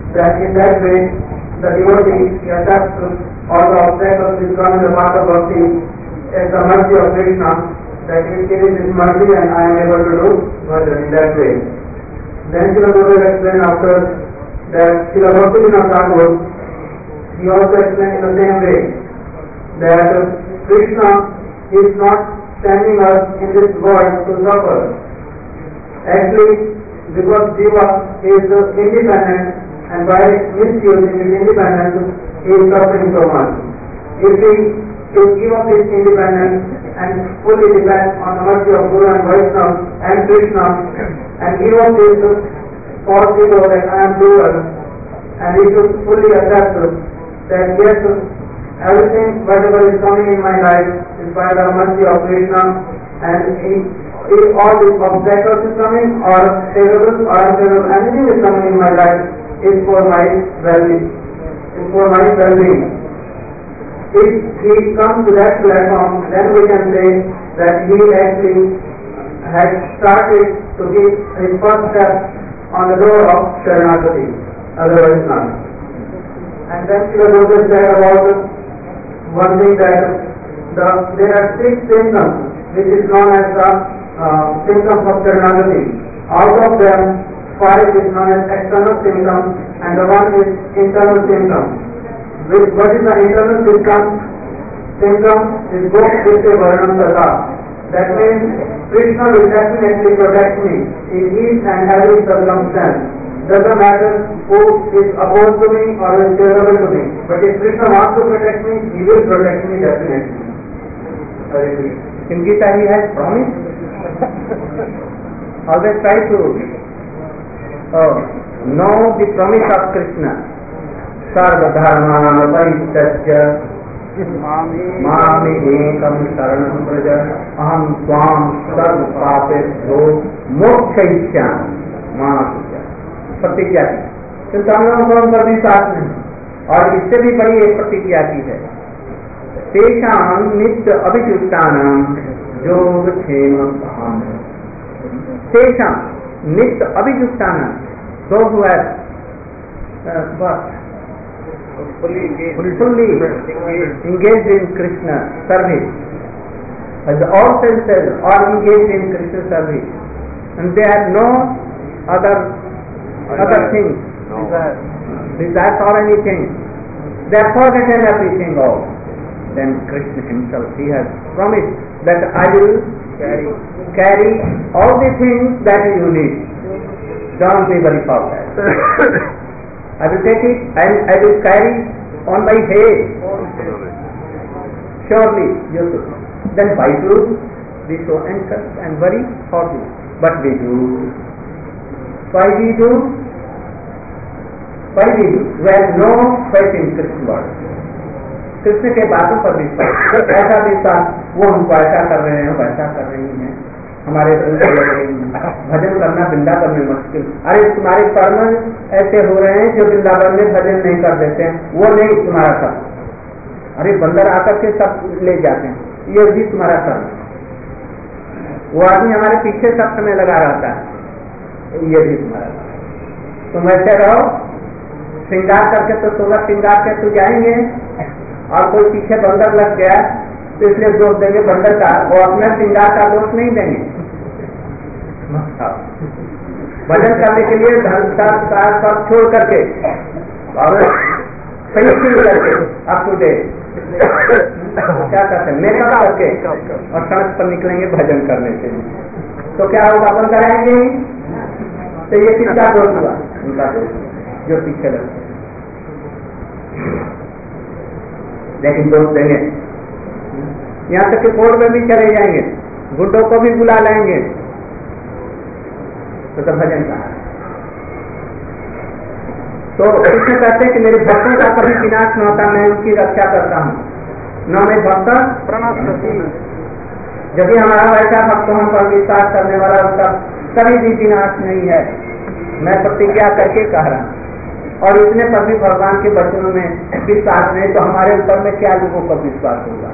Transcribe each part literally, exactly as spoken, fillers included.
that in that way the devotee accepts all the obstacles which come in the path of bhakti as the mercy of Krishna, that it is His mercy and I am able to do bhajan in that way. Then Srila Gurudev explained after that Srila Bhaktivinoda Thakur, he also explained in the same way that Krishna is not sending us in this world to suffer. Actually, because Jiva is independent and by misusing his independence, he is suffering so much. If he should give up his independence and fully depend on the mercy of Guru and Vaishnava and Krishna and give up his false ego that I am doer, and he should fully accept that yes, everything, whatever is coming in my life is by the mercy of Krishna, and he, he, all these obstacles is coming or favorable or unfavorable, anything is coming in my life is for my well-being. Is for my well-being. If he comes to that platform, then we can say that he actually has started to give his first step on the door of Sharanagati, otherwise not. And then Srila Gurudev said about one thing that the, there are six symptoms which is known as the uh, symptoms of Sharanagati. Out of them, five is known as external symptoms and the one is internal symptom. Which, what is the internal symptom? Symptom is Gop Vishya Varnam Tata. That means Krishna will definitely protect me in each and every circumstance. Doesn't matter who is opposed to me or is favorable to me. But if Krishna wants to protect me, he will protect me definitely. In Gita he has promised. Always try to oh, know the promise of Krishna. Sarva dharma paristajya Mami ekam saranam praja aham swam sarva papebhyo mokshayishyami manasya. प्रतिज्ञा की चिंताओं को हम कभी साथ नहीं, और इससे भी बड़ी एक प्रतिज्ञा की है तेषां नित्य अभिजुष्टानां योगक्षेम भाम तेषां नित्य अभिजुष्टानां those who have uh, what fully engaged, fully engaged in Krishna service, as all senses are engaged in Krishna service, and they have no other other things, no. desire for anything, they have forgotten everything all. Then Krishna himself, he has promised that I will carry, carry all the things that you need. Don't be very forward. I will take it and I will carry on my head. Surely you should. Then why do we so anxious and worry for this? But we do. Why we do? Why we do? We have no faith in Krishna word. Krishna के बातों पर विश्वास, ऐसा विश्वास वो हमको ऐसा कर रहे हैं, वैसा कर रही हैं, हमारे भजन करना वृंदावन में मुश्किल। अरे तुम्हारे कर्म ऐसे हो रहे हैं जो वृंदावन में भजन नहीं कर देते हैं, वो नहीं तुम्हारा कर्म। अरे बंदर आकर के सब ले जाते हैं, ये भी तुम्हारा कर्म। वो आदमी हमारे पीछे सब समय लगा रहता है, ये भी तुम्हारा कर्म। तुम ऐसे रहो, श्रृंगार करके तो सोलह श्रृंगार के तो जाएंगे, और कोई पीछे बंदर लग गया तो इसलिए दोष देंगे बंदर का, वो अपना श्रृंगार का दोष नहीं देंगे। भजन करने के लिए धर्म सब छोड़ करके और सही करके आप टू डे क्या करते हैं, मेकअप करके और सड़क पर निकलेंगे भजन करने के लिए, तो क्या होगा, बंदर आएंगे। तो ये किसका दोष हुआ? उनका दोष जो पीछे लगते। लेकिन दोष देंगे, यहाँ तक कि कोर्ट में भी चले जाएंगे, गुड्डों को भी बुला लेंगे, तो, तो भजन कहा। तो कृष्ण कहते हैं कि मेरे भक्तों का कभी विनाश न होता, मैं उनकी रक्षा करता हूँ। न मैं भक्त प्रणाम, यदि हमारा वैसा भक्त हम पर विश्वास करने वाला उसका कभी भी विनाश नहीं है, मैं प्रतिज्ञा करके कह रहा हूँ। और इतने पर भी भगवान के वचनों में विश्वास नहीं, तो हमारे ऊपर में क्या लोगों पर विश्वास होगा?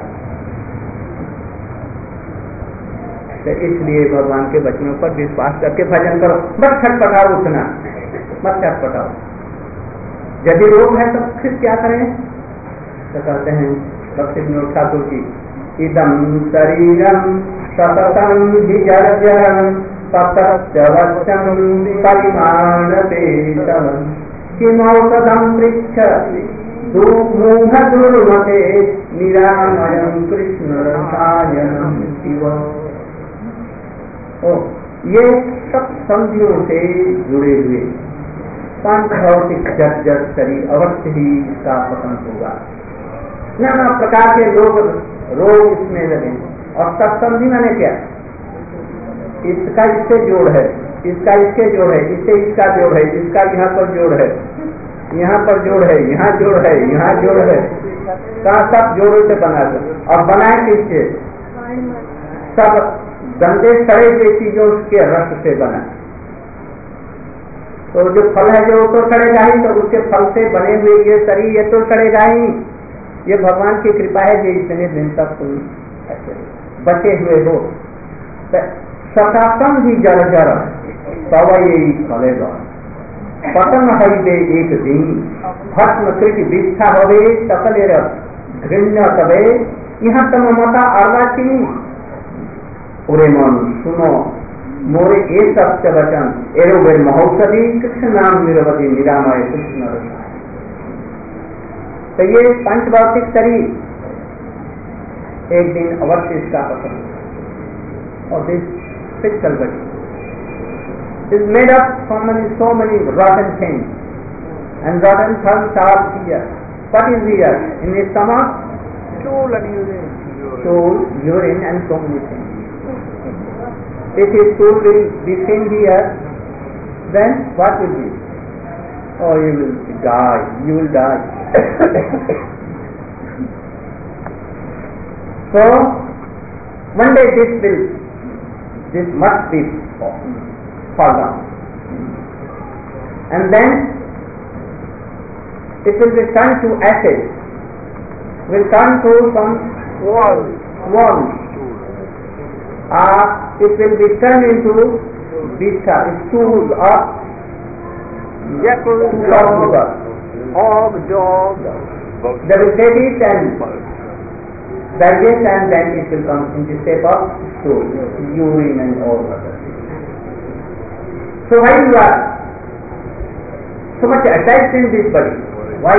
तो इसलिए भगवान के वचनों पर विश्वास करके भजन करो, मत छटपटाओ, उठना मत छटपटाओ। यदि रोग है तो फिर क्या करें? तो कहते हैं भक्ति विनोद ठाकुर की, इदं शरीरम सततं हि जर्जरं ततश्चवच्चं परिमाणते किमौषधं पृच्छति दुर्मूढ दुर्मते निरामयं कृष्ण रसायनं शिव। ओ ये सब संधियों से जुड़े हुए पांच भौतिक जर्जर शरीर अवश्य ही इसका पतन होगा। नाना प्रकार के लोग रोग इसमें लगे। और सत्संधि मैंने क्या? इसका इससे जोड़ है, इसका इसके जोड़ है, इससे इसका जोड़ है, इसका यहाँ पर जोड़ है, यहाँ पर जोड़ है, यहाँ जोड़ है, यहाँ जोड़ है, कहा सब जोड़ों से बना दो। और बनाए किससे? सब गंदे सड़े हुए चीजों के रस से बना। तो जो फल है जो तो सड़ेगा ही, तो उसके फल से बने हुए ये शरीर ये तो सड़ेगा ही। ये भगवान की कृपा है कि इतने दिन तक तुम बचे हुए हो। सतासम भी जर जर तब ये फलेगा पतन हरिदे एक दिन भस्म कृति विष्ठा हवे सकले घृण्य तबे यहाँ तम मता अर्वाची। पूरे मन सुनो मोरे ए सत्य वचन एरो वे महोत्सवी कृष्ण नाम निरवधि निरामय कृष्ण रसायन। तो ये पंचभौतिक शरीर एक दिन अवश्य इसका पतन। और this physical body is made up so many so many rotten things, and rotten things are here. What is here in the stomach? Stool and urine. Stool, urine, and so many things. If his stool will be seen here, then what will be? Oh, you will die. You will die. So one day this will, this must be fall down, and then it will be turned to ashes, will turn to some wall, wall. Uh, it will be turned into vista, stools of jackal, hog, dog. They will take it and digest, and then it will come in the shape of stool, urine, and all other. So why you are so much attached in this body? Why?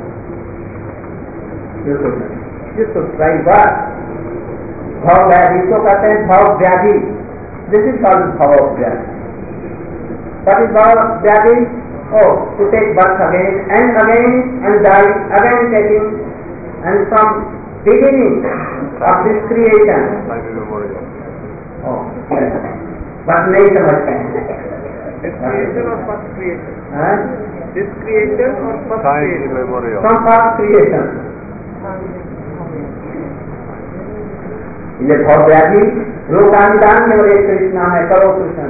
You should you should try what? Bhav vyadhi. इसको कहते हैं भाव व्याधि. This is called भाव व्याधि. What is भाव व्याधि? Oh, to take birth again and again and die again taking, and from beginning of this creation. Oh, but नहीं समझते हैं. This creation or first creation? Huh? This creation or first creation? From first creation. ये भाव व्याधि लोकानुदान में और एक कृष्ण नाम है, करो कृष्ण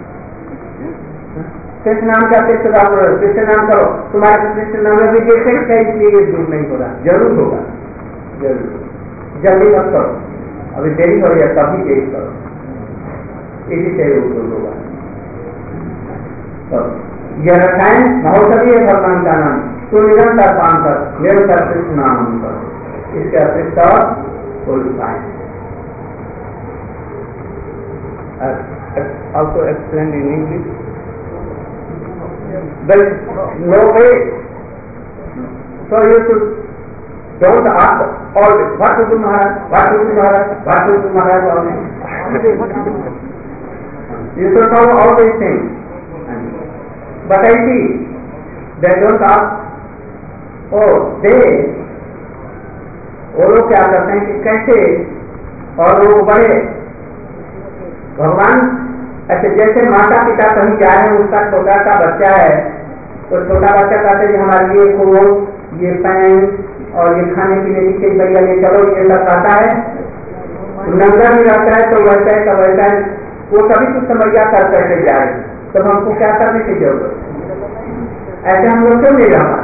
कृष्ण नाम का कृष्ण नाम करो, कृष्ण नाम करो. तुम्हारे कृष्ण नाम में भी डिफेक्ट है, इसलिए ये दूर नहीं होगा. जरूर होगा, जरूर. जल्दी मत करो, अभी देरी हो गया, तभी देरी करो. इसी से दूर होगा. यह रसायन महोत्सवी है भगवान का नाम. तो निरंतर पान कर, निरंतर कृष्ण नाम करो. इसके अतिरिक्त और कोई उपाय नहीं. Also explained in English. There is no way. So you should don't ask always, what to do Maharaj, what to do Maharaj, what to do Maharaj always. You should know all these things. But I see, they don't ask. Oh, they, वो लोग क्या करते हैं कि कैसे और वो बड़े भगवान ऐसे जैसे माता पिता कहीं जा रहे हैं, उसका छोटा सा बच्चा है, तो छोटा बच्चा कहते हैं हमारे ये कोट, ये पैंट और ये खाने पीने की चीज बढ़िया ले चलो, ये सब खाता है. नंगा भी रहता है तो वैसा है तो वैसा है, वो सभी कुछ समझिया कर करके जा रहे हैं. तो हमको क्या करने की जरूरत? ऐसे हम लोग क्यों नहीं रहा?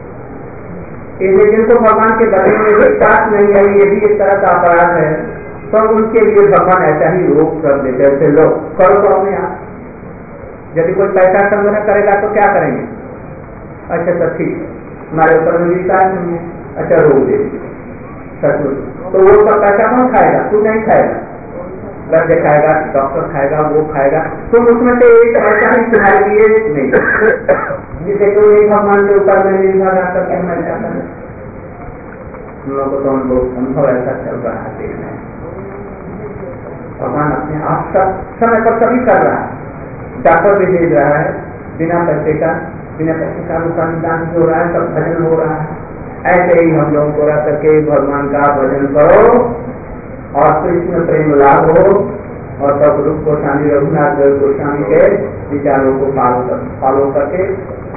जिनको भगवान के बदले में विश्वास नहीं है, ये भी एक तरह का अपराध है, तो उनके लिए भगवान ऐसा ही रोक कर देते. ऐसे लोग करो तो अपने आप. यदि कोई पैसा संग्रह करेगा तो क्या करेंगे? अच्छा तो ठीक, हमारे ऊपर में विश्वास नहीं है, अच्छा रोक दे सचमुच, तो वो सब पैसा कौन खाएगा? तू नहीं खाएगा, वैद्य खाएगा, डॉक्टर खाएगा, वो खाएगा, तुम उसमें से एक ऐसा ही तुम्हारे लिए नहीं जिसे कोई नहीं भगवान के ऊपर में निर्भर आकर के मर जाता है। हम लोग को तो हम लोग अनुभव ऐसा चल रहा है, देखना है भगवान अपने आप सब समय पर सभी कर रहा है, डॉक्टर भी भेज रहा है बिना पैसे का, बिना पैसे का अनुदान हो रहा है, सब भजन हो रहा है। ऐसे ही हम लोगों को रह करके भगवान का भजन करो और कृष्ण प्रेम लाभ हो और सब रूप गोस्वामी रघुनाथ गोस्वामी के विचारों को पालो कर, पालो करके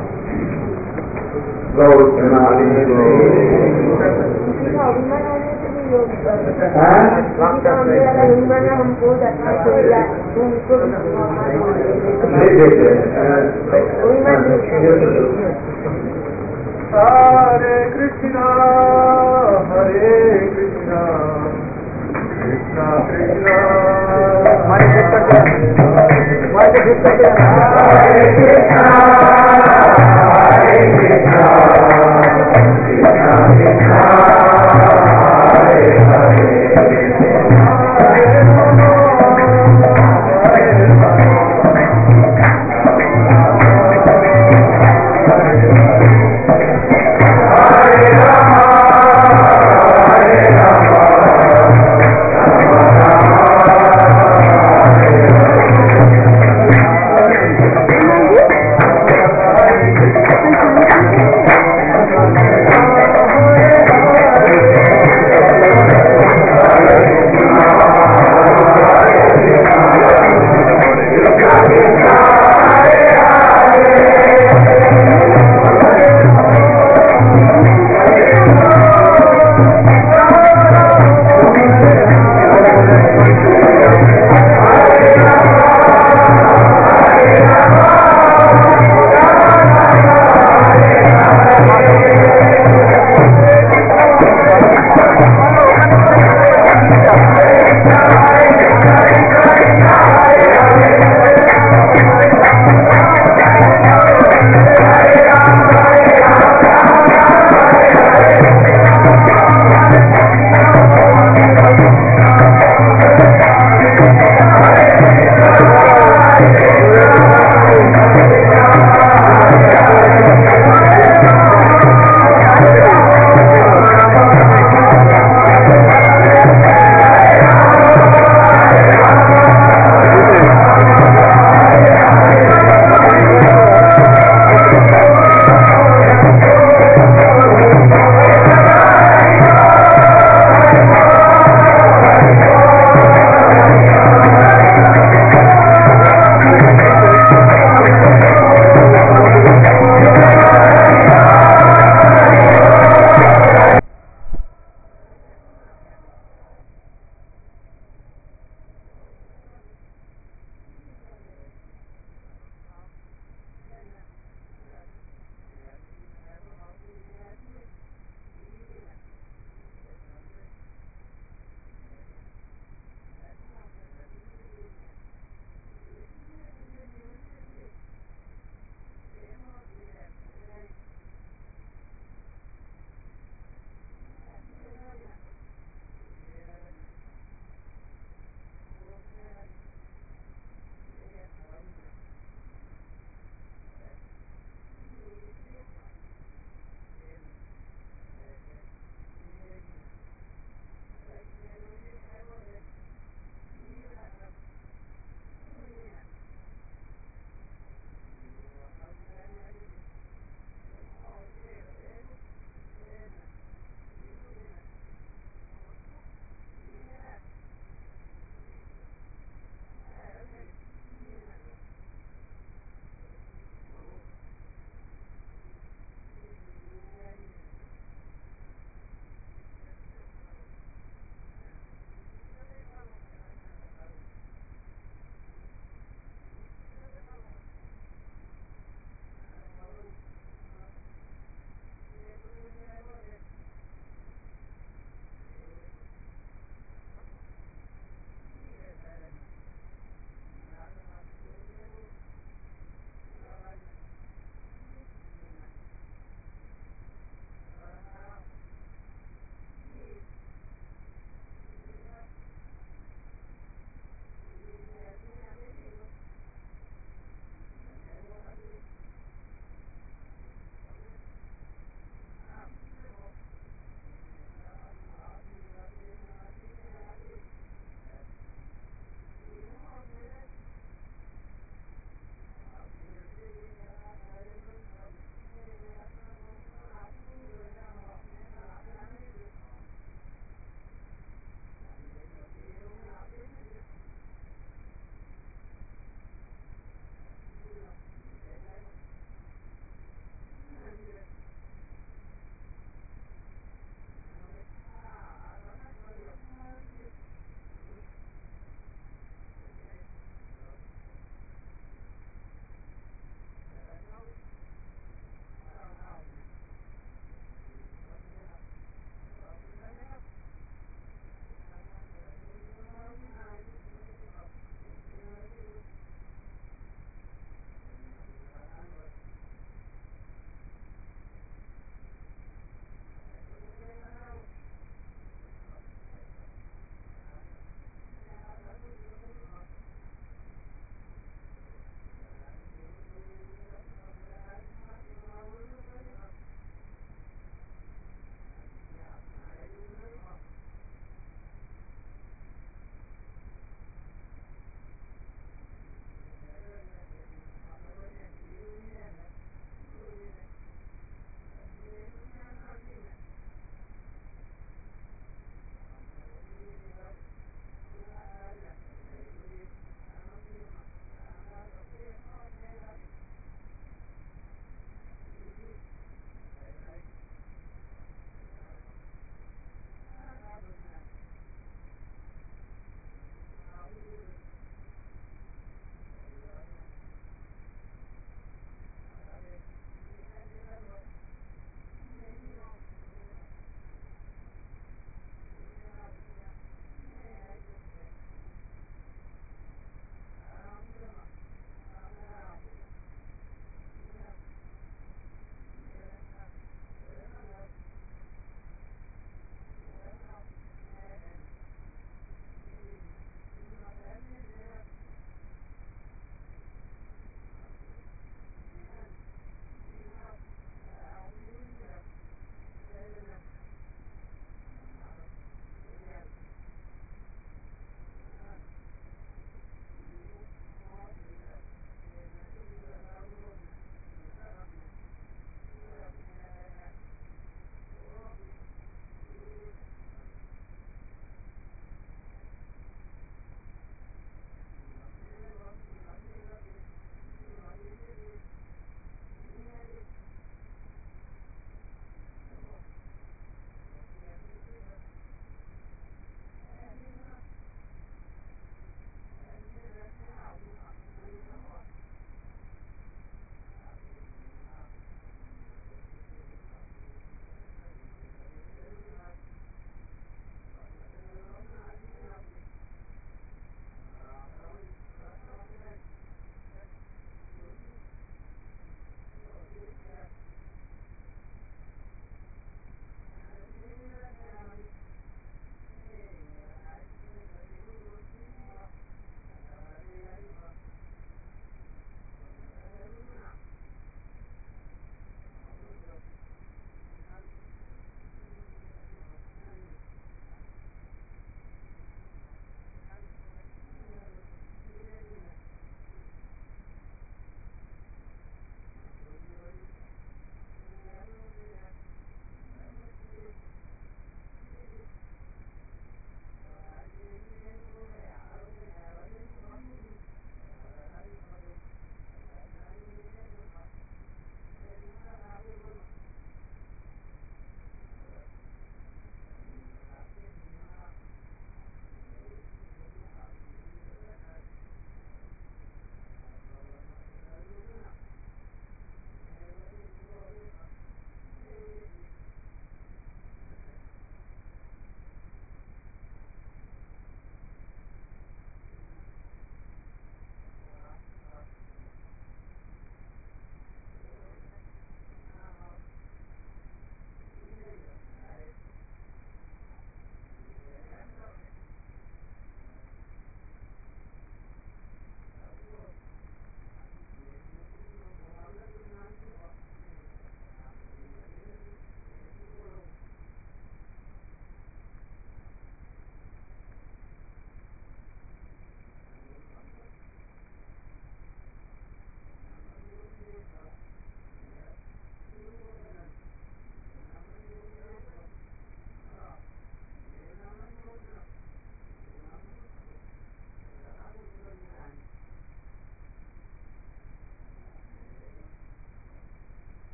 गौर प्रणाली हरे कृष्णा हरे कृष्णा कृष्णा कृष्णा हरे कृष्णा